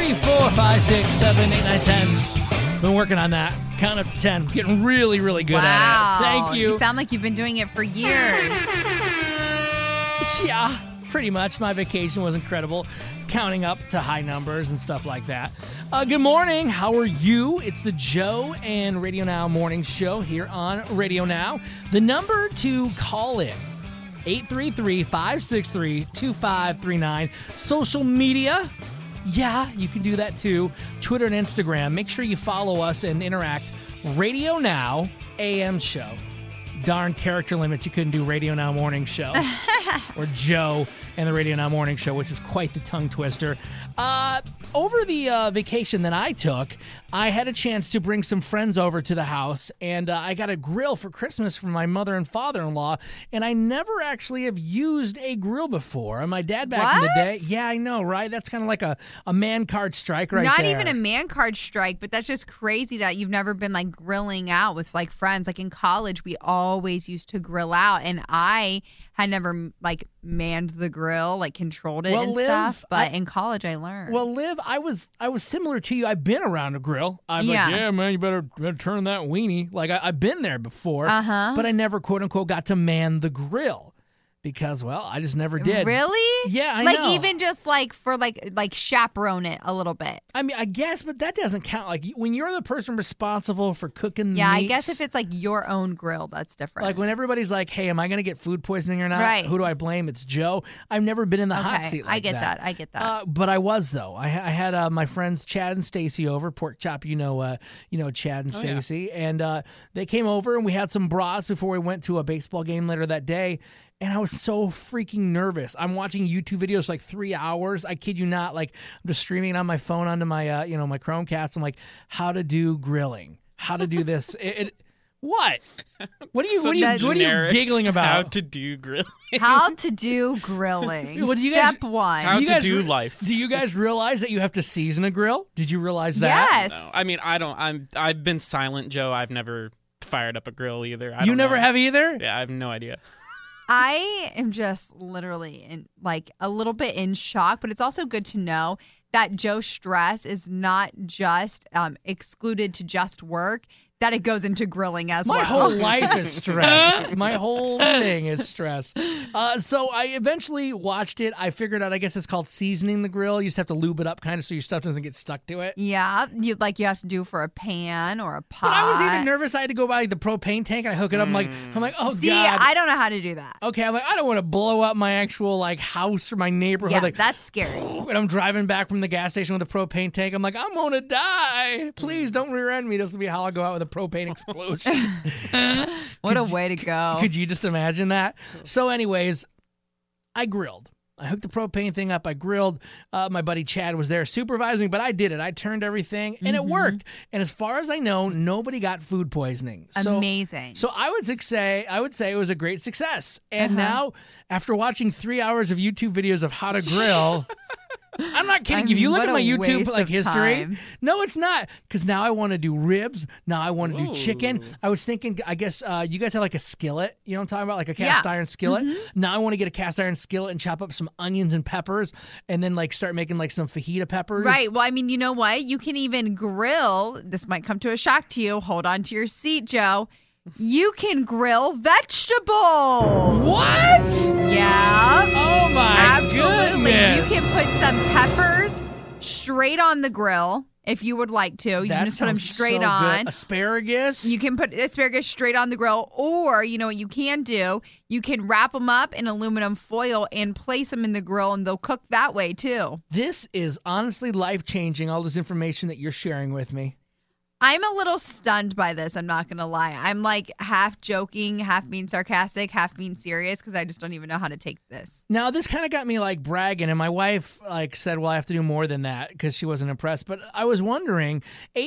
3, 4, 5, 6, 7, 8, 9, 10. Been working on that. Count up to 10. Getting really, really good at it. Thank you. You sound like you've been doing it for years. Yeah, pretty much. My vacation was incredible. Counting up to high numbers and stuff like that. Good morning. How are you? It's the Joe and Radio Now Morning Show here on Radio Now. The number to call in, 833-563-2539. Social media, yeah, you can do that too. Twitter and Instagram. Make sure you follow us and interact. Radio Now AM Show. Darn character limits, you couldn't do Radio Now Morning Show. Or Joe and the Radio Now Morning Show, which is quite the tongue twister. Over the vacation that I took, I had a chance to bring some friends over to the house, and I got a grill for Christmas from my mother and father-in-law, and I never actually have used a grill before. And my dad back in the day, yeah, I know, right? That's kind of like a man card strike right Not there. even a man card strike, but that's just crazy that you've never been like grilling out with like friends. Like in college, we always used to grill out, and I had never like manned the grill, like controlled it stuff. But in college, I learned. Well, Liv, I was similar to you. I've been around a grill. I'm like, yeah, man, you better turn that weenie. Like I've been there before, but I never quote unquote got to man the grill. Because, well, I just never did. Really? Yeah, I know. Like, even just, like, for, like chaperone it a little bit. I mean, I guess, but that doesn't count. Like, when you're the person responsible for cooking meats, I guess if it's, like, your own grill, that's different. Like, when everybody's like, hey, am I going to get food poisoning or not? Right. Who do I blame? It's Joe. I've never been in the hot seat like that. I get that. But I was, though. I had my friends Chad and Stacy over. Pork Chop, you know Chad and Stacy. Yeah. And they came over, and we had some brats before we went to a baseball game later that day. And I was so freaking nervous. I'm watching YouTube videos like 3 hours. I kid you not. Like I'm just streaming it on my phone onto my my Chromecast. I'm like, how to do grilling, how to do this. What? What are you giggling about? How to do grilling. How to do grilling. Well, Step one. How to do life. Do you guys realize that you have to season a grill? Did you realize that? Yes. No. I mean, I've been silent, Joe. I've never fired up a grill either. You never have either? Yeah, I have no idea. I am just literally a little bit in shock, but it's also good to know that Joe's stress is not just excluded to just work, that it goes into grilling as well. My whole life is stress. My whole thing is stress. So I eventually watched it. I figured out, I guess it's called seasoning the grill. You just have to lube it up kind of so your stuff doesn't get stuck to it. Yeah, you have to do for a pan or a pot. But I was even nervous. I had to go buy the propane tank and I hook it up. I'm like, oh, See, God. I don't know how to do that. Okay, I'm like, I don't want to blow up my actual house or my neighborhood. Yeah, that's scary. When I'm driving back from the gas station with a propane tank, I'm like, I'm going to die. Please don't rear end me. This will be how I go out with a propane explosion. What a way to go. Could you just imagine that? So anyways, I grilled. I hooked the propane thing up. I grilled. My buddy Chad was there supervising, but I did it. I turned everything, and it worked. And as far as I know, nobody got food poisoning. Amazing. So I would say it was a great success. And now, after watching 3 hours of YouTube videos of how to grill, I'm not kidding. If you look at my YouTube history, no, it's not. Because now I want to do ribs. Now I want to do chicken. I was thinking, I guess you guys have like a skillet. You know what I'm talking about? Like a cast iron skillet. Now I want to get a cast iron skillet and chop up some onions and peppers, and then start making some fajita peppers. Right. Well, I mean, you know what? You can even grill. This might come to a shock to you. Hold on to your seat, Joe. You can grill vegetables. What? Yeah. Oh my Absolutely. goodness. You can put some peppers straight on the grill if you would like to. You can just put them straight on. Good. Asparagus. You can put asparagus straight on the grill, or you know what you can do? You can wrap them up in aluminum foil and place them in the grill, and they'll cook that way too. This is honestly life-changing, all this information that you're sharing with me. I'm a little stunned by this, I'm not going to lie. I'm half joking, half being sarcastic, half being serious because I just don't even know how to take this. Now, this kind of got me bragging, and my wife said, well, I have to do more than that because she wasn't impressed. But I was wondering,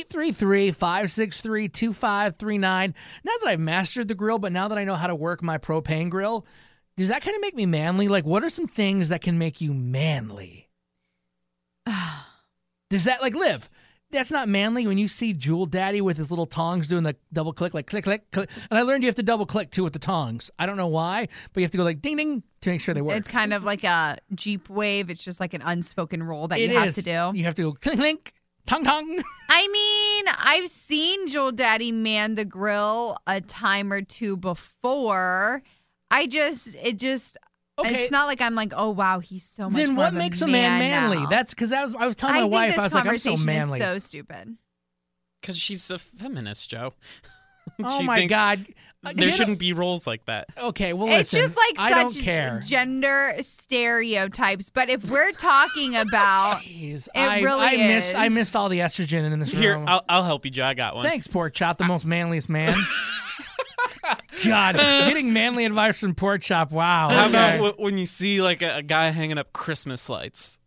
833-563-2539, not that I've mastered the grill, but now that I know how to work my propane grill, does that kind of make me manly? What are some things that can make you manly? Does that, Liv? That's not manly when you see Jewel Daddy with his little tongs doing the double click, like click, click, click. And I learned you have to double click too with the tongs. I don't know why, but you have to go like ding, ding to make sure they work. It's kind of like a Jeep wave. It's just like an unspoken rule that It you have is. to do. You have to go clink, clink, tong, tong. I mean, I've seen Jewel Daddy man the grill a time or two before. Okay. It's not like I'm like, oh wow, he's so much. Then more what of makes a man manly? now. That's because I was telling my I think wife, this I was like, I'm so conversation manly. is so stupid. Because she's a feminist, Joe. Oh She my thinks God. There shouldn't be roles like that. Okay, well, It's listen. just like I such don't care. gender stereotypes. But if we're talking about, Jeez, It I is. missed all the estrogen in this Here, room. I'll help you, Joe. I got one. Thanks, Pork Chop, the most manliest man. God, getting manly advice from Pork Chop. Wow. How Okay. about when you see like a guy hanging up Christmas lights,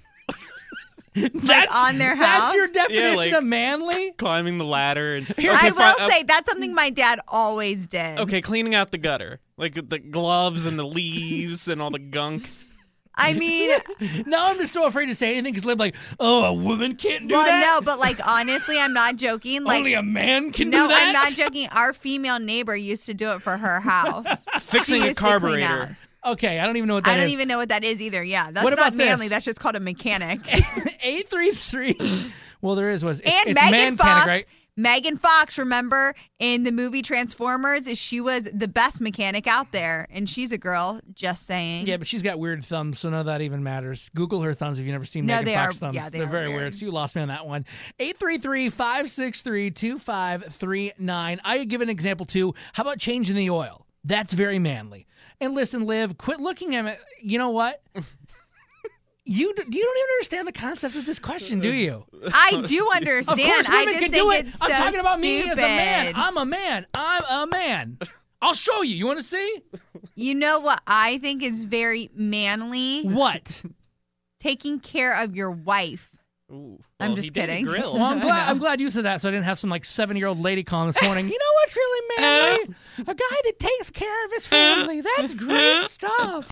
like on their That's house. your definition like- of manly? climbing the ladder, and Here- I Okay, fine, will say that's something my dad always did. okay, cleaning out the gutter, like the gloves and the leaves and all the gunk. I mean, Now I'm just so afraid to say anything because Lib's like, oh, a woman can't do well, that? no, but like honestly, I'm not joking. Like, Only a man can no, do that? I'm not joking. Our female neighbor used to do it for her house. Fixing She a used to clean out. carburetor. Okay, I don't even know what that I don't is. even know what that is either. Yeah, that's What not about manly. this? That's just called a mechanic. 833. Well, there is. It's And it's Megan man-canic, Fox. right? Megan Fox, remember in the movie Transformers, she was the best mechanic out there, and she's a girl. Just saying. Yeah, but she's got weird thumbs, so none of that even matters. Google her thumbs if you've never seen No, Megan they Fox are- thumbs. yeah, they They're are very weird. weird. So you lost me on that one. 833-563-2539. I give an example too. How about changing the oil? That's very manly. And listen, Liv, quit looking at me. You know what? You don't even understand the concept of this question, do you? I do understand. Of course, I women just can think do it. it's I'm so talking about me as a man. stupid. I'm a man. I'm a man. I'll show you. You want to see? You know what I think is very manly? What? Taking care of your wife. Ooh, I'm well, just he did kidding. Grill. Well, I'm glad you said that, so I didn't have some like 7-year-old lady calling this morning. You know what's really manly? A guy that takes care of his family. That's great stuff.